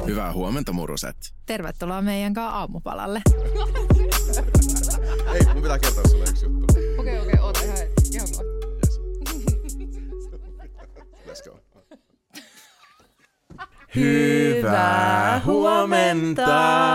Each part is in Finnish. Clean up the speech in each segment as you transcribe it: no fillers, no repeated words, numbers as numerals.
Hyvää huomenta, muruset. Tervetuloa meidän kanssa aamupalalle. Ei, mun pitää kertoa sulle yksi juttu. Okei, oota ihan kohta. Yes. Let's go. Hyvää huomenta.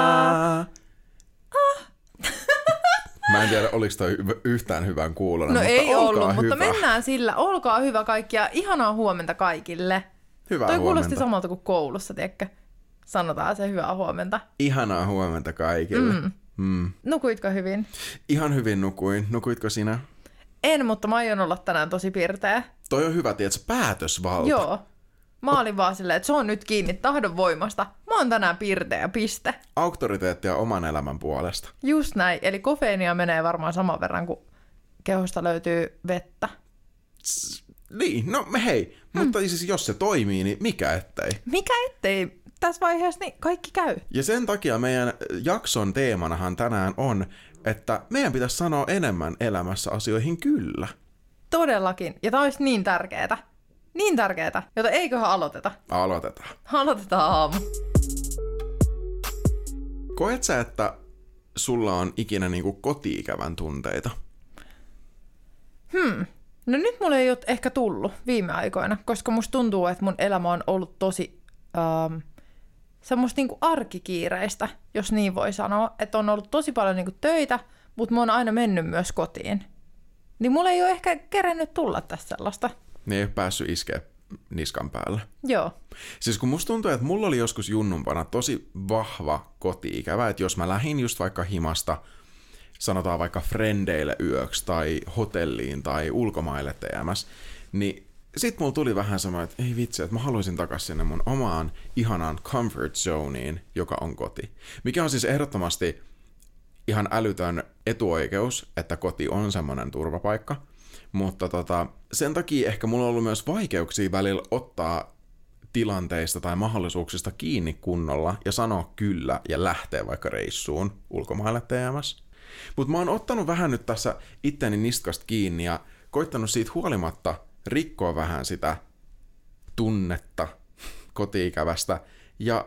Mä en tiedä, oliko toi yhtään hyvän kuulonen, No mutta ei ollut, hyvä. mutta mennään sillä. Olkaa hyvä kaikki ja ihanaa huomenta kaikille. Hyvää toi huomenta. kuulosti samalta kuin koulussa, tiedätkö? Sanotaan se hyvää huomenta. Ihanaa huomenta kaikille. Nukuitko hyvin? Ihan hyvin nukuin. Nukuitko sinä? En, mutta mä aion olla tänään tosi pirteä. Toi on hyvä, tiedätkö, päätösvalta. Joo. Mä olin vaan silleen, että se on nyt kiinni tahdon voimasta. Mä oon tänään pirteä, piste. Auktoriteettia oman elämän puolesta. Just näin. Eli kofeiinia menee varmaan saman verran, kun kehosta löytyy vettä. Niin, no hei. Mutta siis jos se toimii, niin mikä ettei? Mikä ettei? Tässä vaiheessa niin kaikki käy. Ja sen takia meidän jakson teemanahan tänään on, että meidän pitäisi sanoa enemmän elämässä asioihin kyllä. Todellakin. Ja tää olisi niin tärkeetä. Niin tärkeetä, jota eiköhän aloiteta. Aloitetaan. Aloitetaan aamu. Koet sä, että sulla on ikinä niinku koti-ikävän tunteita? No nyt mulle ei ole ehkä tullut viime aikoina, koska musta tuntuu, että mun elämä on ollut tosi semmoista niinku arkikiireistä, jos niin voi sanoa. Että on ollut tosi paljon niinku töitä, mutta mä oon aina mennyt myös kotiin. Niin mulle ei ole ehkä kerennyt tulla tästä sellaista. Ne ei ole päässyt iskeä niskan päälle. Joo. Siis kun musta tuntuu, että mulla oli joskus junnumpana tosi vahva koti-ikävä, että jos mä lähdin just vaikka himasta, sanotaan vaikka frendeille yöksi tai hotelliin tai ulkomaille TMS, niin sit mulla tuli vähän semmoinen, että ei vitsi, että mä haluaisin takaisin sinne mun omaan ihanaan comfort zoneen, joka on koti. Mikä on siis ehdottomasti ihan älytön etuoikeus, että koti on semmoinen turvapaikka. Mutta sen takia ehkä mulla on ollut myös vaikeuksia välillä ottaa tilanteista tai mahdollisuuksista kiinni kunnolla ja sanoa kyllä ja lähteä vaikka reissuun ulkomaille TMS. Mutta mä oon ottanut vähän nyt tässä itteni niskasta kiinni ja koittanut siitä huolimatta rikkoa vähän sitä tunnetta koti-ikävästä ja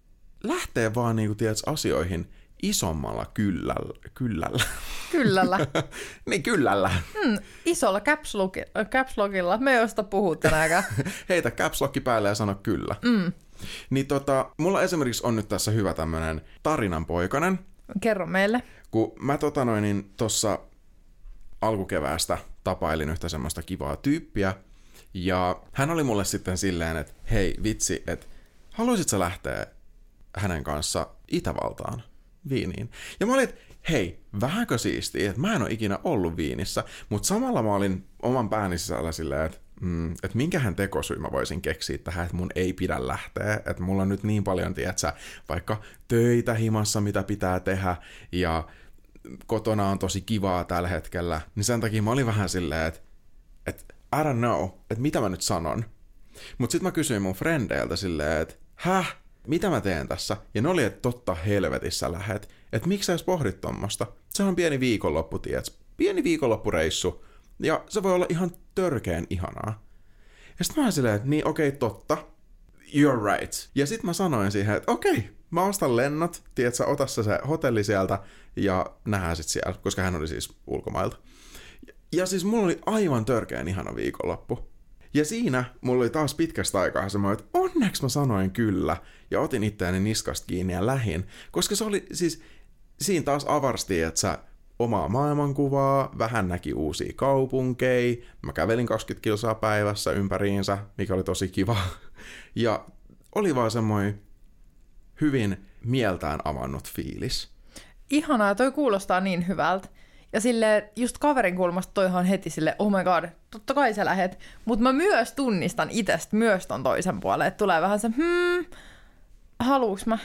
lähteä vaan niinku tiedätkö, asioihin isommalla kyllällä. Kyllällä. Niin kyllällä. Isolla caps lockilla. Me ei osta puhua tänäänkään. Heitä caps lock päälle ja sano kyllä. Niin mulla esimerkiksi on nyt tässä hyvä tämmönen tarinanpoikainen. Kerro meille. Kun mä tossa alkukeväästä tapailin yhtä semmoista kivaa tyyppiä. Ja hän oli mulle sitten silleen, että hei vitsi, että haluaisit sä lähteä hänen kanssa Itävaltaan, Viiniin. Ja mä olin, että hei, vähänkö siistiä, että mä en ole ikinä ollut Viinissä, mutta samalla mä olin oman pääni sisällä silleen, että minkähän tekosyy mä voisin keksiä tähän, että mun ei pidä lähteä, että mulla on nyt niin paljon, tiedätkö, vaikka töitä himassa, mitä pitää tehdä, ja kotona on tosi kivaa tällä hetkellä, niin sen takia mä olin vähän silleen, että I don't know, että mitä mä nyt sanon. Mut sit mä kysyin mun frendeiltä silleen, että mitä mä teen tässä? Ja ne oli, että totta helvetissä lähet. Että miksi sä edes pohdit tommosta? Se on pieni viikonloppu, tiedätkö? Pieni viikonloppureissu. Ja se voi olla ihan törkeen ihanaa. Ja sit mä olin silleen, että niin okei, totta. You're right. Ja sit mä sanoin siihen, että okei, mä ostan lennot. Tiedätkö, ota se hotelli sieltä ja nähdään sit siellä, koska hän oli siis ulkomailta. Ja siis mulla oli aivan törkeen ihana viikonloppu. Ja siinä mulla oli taas pitkästä aikaa semmoinen, että onneksi mä sanoin kyllä ja otin itseäni niskasta kiinni ja lähin. Koska se oli siis, siinä taas avarsti, että sä omaa maailmankuvaa, vähän näki uusia kaupunkeja, mä kävelin 20 kilsaa päivässä ympäriinsä, mikä oli tosi kiva. Ja oli vaan semmoinen hyvin mieltään avannut fiilis. Ihanaa, toi kuulostaa niin hyvältä. Ja silleen, just kaverin kulmasta toihan heti silleen, oh my god, totta kai sä lähet. Mutta mä myös tunnistan itestä myös ton toisen puolen, että tulee vähän se, haluuks mä?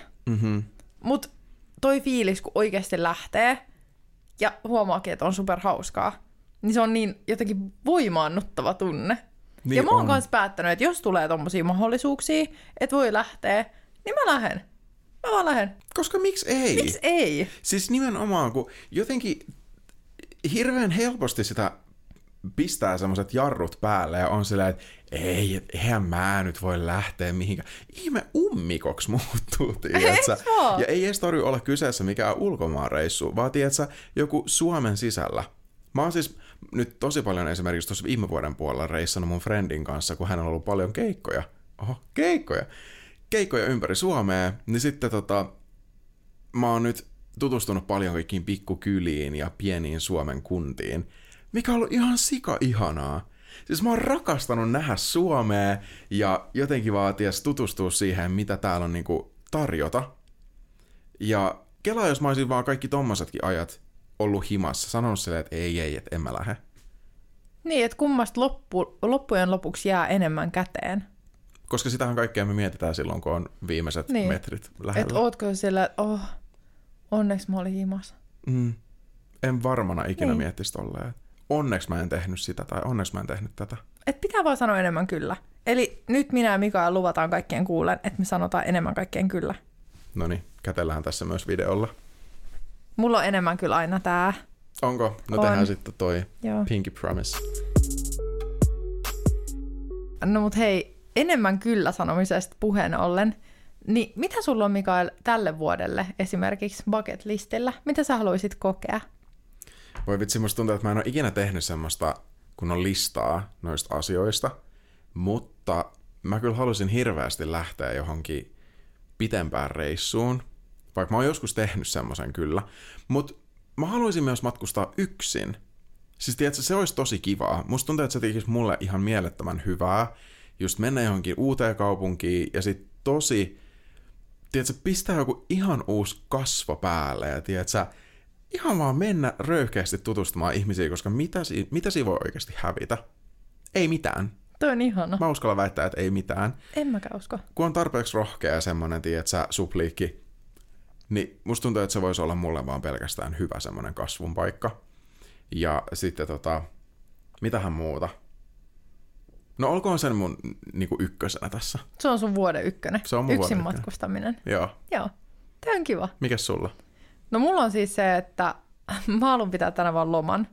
Mut toi fiilis, kun oikeasti lähtee ja huomaakin, että on super hauskaa, niin se on niin jotenkin voimaannuttava tunne. Niin ja mä oon kans päättänyt, että jos tulee tommosia mahdollisuuksia, että voi lähteä, niin mä lähden. Mä vaan lähden. Koska miksi ei? Miksi ei? Siis nimenomaan, kun jotenkin hirveän helposti sitä pistää semmoiset jarrut päälle ja on silleen, että eihän mä nyt voi lähteä mihinkään. Ihme ummikoksi muuttuu, tiiätsä. Ja ei edes tarvitse olla kyseessä mikään ulkomaanreissu, vaan tiiätsä, joku Suomen sisällä. Mä oon siis nyt tosi paljon esimerkiksi tuossa viime vuoden puolella reissannut mun friendin kanssa, kun hänellä on ollut paljon keikkoja. Oho, keikkoja ympäri Suomea, niin sitten mä oon nyt tutustunut paljon kaikkiin pikkukyliin ja pieniin Suomen kuntiin, mikä on ollut ihan sika-ihanaa. Siis mä oon rakastanut nähdä Suomea ja jotenkin vaan tutustua siihen, mitä täällä on niinku tarjota. Ja kelaa, jos mä olisin vaan kaikki tommosetkin ajat ollut himassa, sanonut silleen, että ei, että en mä lähde. Niin, että kummasta loppujen lopuksi jää enemmän käteen. Koska sitähän kaikkea me mietitään silloin, kun on viimeiset metrit lähellä. Että ootko siellä, että onneksi mä olin himassa. En varmana ikinä miettisi tolleen. Onneksi mä en tehnyt sitä tai onneksi mä en tehnyt tätä. Et pitää vaan sanoa enemmän kyllä. Eli nyt minä ja Mikael luvataan kaikkien kuulen, että me sanotaan enemmän kaikkien kyllä. Noniin, kätellään tässä myös videolla. Mulla on enemmän kyllä aina tää. Onko? No tehdään sitten toi Pinky Promise. No mut hei, enemmän kyllä sanomisesta puheen ollen. Niin mitä sulla on, Mikael, tälle vuodelle esimerkiksi bucket listillä? Mitä sä haluaisit kokea? Voi vitsi, musta tuntuu, että mä en ole ikinä tehnyt semmoista kunnon listaa noista asioista, mutta mä kyllä haluaisin hirveästi lähteä johonkin pitempään reissuun, vaikka mä oon joskus tehnyt semmoisen kyllä, mutta mä haluaisin myös matkustaa yksin. Siis tiedätkö, se olisi tosi kivaa. Musta tuntuu, että se tekisi mulle ihan mielettömän hyvää, just mennä johonkin uuteen kaupunkiin ja sit tosi, tiedätkö, pistää joku ihan uusi kasvo päälle ja tiedätkö, ihan vaan mennä röyhkeästi tutustumaan ihmisiin, koska mitä siinä voi oikeasti hävitä? Ei mitään. Toi on ihana. Mä uskallan väittää, että ei mitään. En mäkään usko. Kun on tarpeeksi rohkea ja semmonen, tiedätkö, supliikki, niin musta tuntuu, että se voisi olla mulle vaan pelkästään hyvä semmonen kasvun paikka. Ja sitten mitähän muuta? No olkoon sen mun niinku ykkösenä tässä. Se on sun vuoden ykkönen. Se on mun yksin vuoden matkustaminen. Joo. Tää on kiva. Mikäs sulla? No mulla on siis se, että mä haluan pitää tänä vaan loman.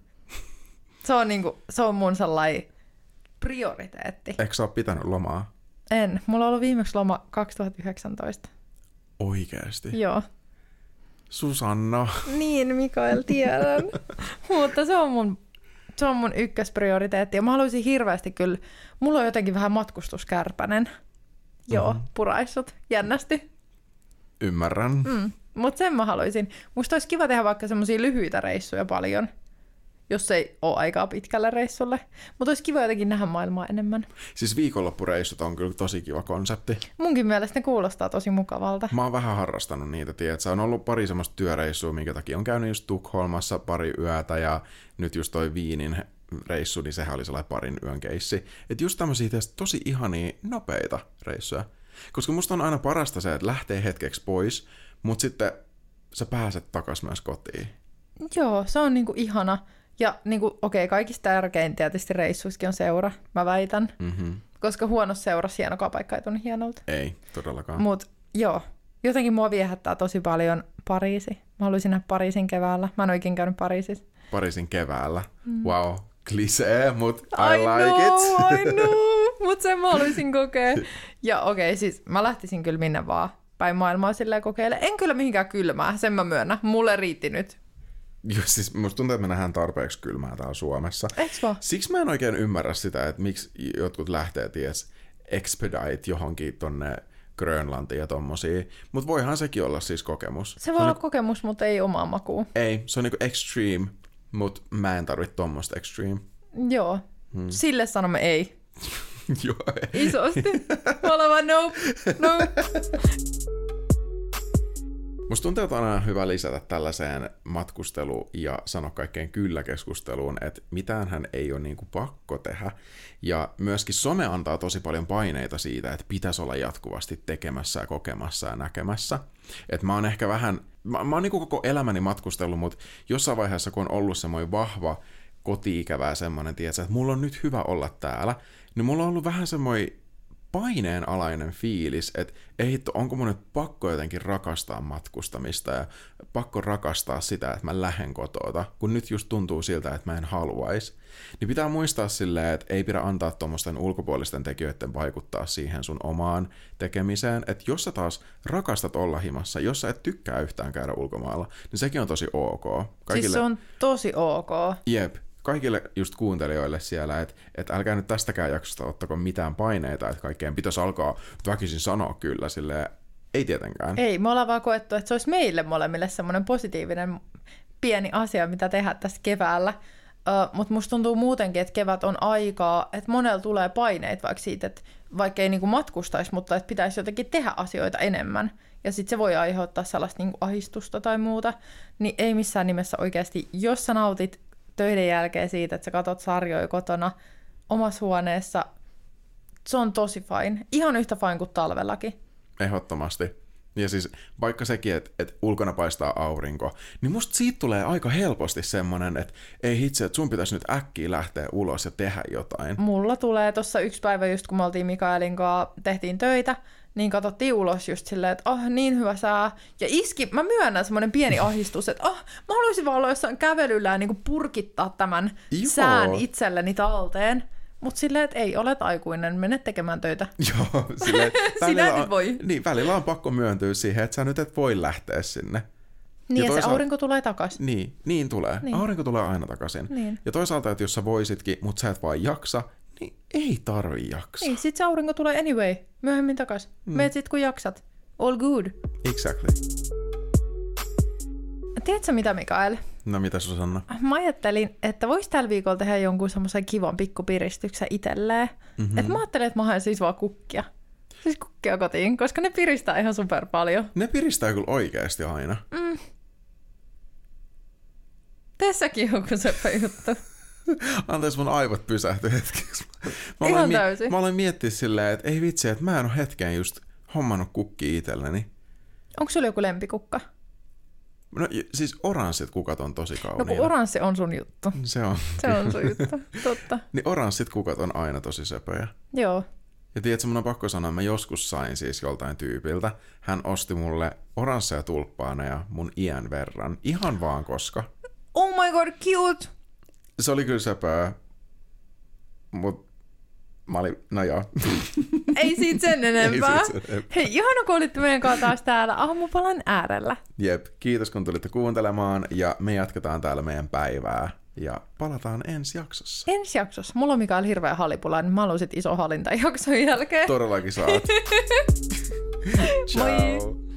Se on mun sellainen prioriteetti. Eikö sä oo pitänyt lomaa? En. Mulla on ollut viimeksi loma 2019. Oikeesti? Joo. Susanna. Niin, Mikael, tiedän. Mutta se on mun ykkösprioriteetti. Ja mä haluaisin hirveästi kyllä, mulla on jotenkin vähän matkustuskärpänen. Joo, puraissut. Jännästi. Ymmärrän. Mutta sen mä haluaisin. Musta olisi kiva tehdä vaikka semmosia lyhyitä reissuja paljon, jos ei ole aikaa pitkälle reissulle. Mutta olisi kiva jotenkin nähdä maailmaa enemmän. Siis viikonloppureissut on kyllä tosi kiva konsepti. Munkin mielestä ne kuulostaa tosi mukavalta. Mä oon vähän harrastanut niitä, tiedätkö? On ollut pari semmoista työreissua, minkä takia on käynyt just Tukholmassa pari yötä ja nyt just toi Viinin reissu, niin sehän oli sellainen parin yön keissi. Että just tämmöisiä tosi ihania, nopeita reissuja. Koska musta on aina parasta se, että lähtee hetkeksi pois, mutta sitten sä pääset takas myös kotiin. Joo, se on niinku ihana. Ja niinku, kaikista tärkein tietysti reissuissakin on seura, mä väitän. Koska huonossa seurassa hienokaan paikka ei tunne hienolta. Ei, todellakaan. Mut joo, jotenkin mua viehättää tosi paljon Pariisi. Mä haluaisin nähdä Pariisin keväällä. Mä en oikein käynyt Pariisissa. Pariisin keväällä. Wow, klisee, mut I like it. I know, mut sen mä haluaisin kokea. Ja siis mä lähtisin kyllä minne vaan päin maailmaa silleen kokeilemaan. En kyllä mihinkään kylmää, sen mä myönnän. Mulle riitti nyt. Joo, siis musta tuntuu, että me nähdään tarpeeksi kylmää täällä Suomessa. Eiks vaan? Siksi mä en oikein ymmärrä sitä, että miksi jotkut lähtee, expedite johonkin tonne Grönlantiin ja tommosia. Mutta voihan sekin olla siis kokemus. Se voi olla kokemus, mutta ei omaa makuun. Ei, se on niinku extreme, mutta mä en tarvitse tommoista extreme. Joo, sille sanomme ei. Joo, ei. Isosti. Oleva nope. Musta tuntuu, että on aina hyvä lisätä tällaiseen matkustelu- ja sano kaikkeen kyllä-keskusteluun, että mitäänhän ei ole niinku pakko tehdä. Ja myöskin some antaa tosi paljon paineita siitä, että pitäisi olla jatkuvasti tekemässä ja kokemassa ja näkemässä. Että mä oon ehkä vähän, mä oon niinku koko elämäni matkustellut, mutta jossain vaiheessa, kun on ollut semmoinen vahva koti-ikävää semmoinen, tiedätkö, että mulla on nyt hyvä olla täällä, niin mulla on ollut vähän semmoinen paineenalainen fiilis, että ei hitto, onko mun nyt pakko jotenkin rakastaa matkustamista ja pakko rakastaa sitä, että mä lähden kotoota, kun nyt just tuntuu siltä, että mä en haluaisi. Niin pitää muistaa silleen, että ei pidä antaa tuommoisten ulkopuolisten tekijöiden vaikuttaa siihen sun omaan tekemiseen, että jos sä taas rakastat olla himassa, jos sä et tykkää yhtään käydä ulkomailla, niin sekin on tosi ok. Siis se on tosi ok. Jep. Kaikille just kuuntelijoille siellä, että älkää nyt tästäkään jaksosta ottako mitään paineita, että kaikkeen pitäisi alkaa väkisin sanoa kyllä, silleen ei tietenkään. Ei, me ollaan vaan koettu, että se olisi meille molemmille semmoinen positiivinen pieni asia, mitä tehdä tässä keväällä. Mutta musta tuntuu muutenkin, että kevät on aikaa, että monella tulee paineita vaikka siitä, että vaikka ei niinku matkustaisi, mutta että pitäisi jotenkin tehdä asioita enemmän. Ja sitten se voi aiheuttaa sellaista niinku ahdistusta tai muuta. Niin ei missään nimessä oikeasti, jos sä nautit töiden jälkeen siitä, että sä katot sarjoja kotona omassa huoneessa, se on tosi fine. Ihan yhtä fine kuin talvellakin. Ehdottomasti. Ja siis vaikka sekin, että ulkona paistaa aurinko, niin musta siitä tulee aika helposti semmonen, että ei hitse, että sun pitäisi nyt äkkiä lähteä ulos ja tehdä jotain. Mulla tulee tossa yksi päivä just kun me oltiin Mikaelin kanssa, tehtiin töitä, niin katsottiin ulos just silleen, että niin hyvä sää. Ja mä myönnän semmoinen pieni ahdistus, että mä haluaisin vaan olla jossain kävelyllä ja niinku purkittaa tämän sään itselleni talteen. Mutta silleen, että ei, olet aikuinen, mene tekemään töitä. Joo, silleen, sinä nyt voi. Niin, välillä on pakko myöntyä siihen, että sä nyt et voi lähteä sinne. Niin, ja se aurinko tulee takaisin. Niin tulee. Niin. Aurinko tulee aina takaisin. Niin. Ja toisaalta, että jos sä voisitkin, mutta sä et vaan jaksa, niin ei tarvi jaksaa. Ei, sit se aurinko tulee anyway, myöhemmin takaisin. Meet sit kun jaksat. All good. Exactly. Tiedätkö mitä, Mikael? No mitä Susanna? Mä ajattelin, että vois tällä viikolla tehdä jonkun semmoisen kivan pikkupiristyksen itselleen. Mm-hmm. Että mä ajattelin, että mä haen siis vaan kukkia. Siis kukkia kotiin, koska ne piristää ihan super paljon. Ne piristää kyllä oikeasti aina. Tee säkin joku seppä juttu. Anteeksi, mun aivot pysähtyi hetkeksi. Ihan täysin. Mä aloin miettiä silleen, että ei vitsi, että mä en ole hetkeen just hommannut kukkia itselleni. Onko sulla joku lempikukka? No siis oranssit kukat on tosi kauniita. No kun oranssi on sun juttu. Se on. Se on sun juttu, totta. Niin oranssit kukat on aina tosi söpöjä. Joo. Ja tiedätkö, mun on pakko sanoa, että mä joskus sain siis joltain tyypiltä. Hän osti mulle oransseja tulppaaneja mun iän verran. Ihan vaan koska. Oh my god, cute! Se oli kyllä söpöä. Mut mä olin, no joo. Ei siitä sen enempää. Hei, ihana kun olitte meidän kanssa taas täällä aamupalan äärellä. Jep, kiitos kun tulitte kuuntelemaan ja me jatketaan täällä meidän päivää ja palataan ensi jaksossa. Ensi jaksossa. Mulla on Mikael hirveä halipula, niin mä haluan sit iso hallinta jakson jälkeen. Todellakin saat. Ciao. Moi!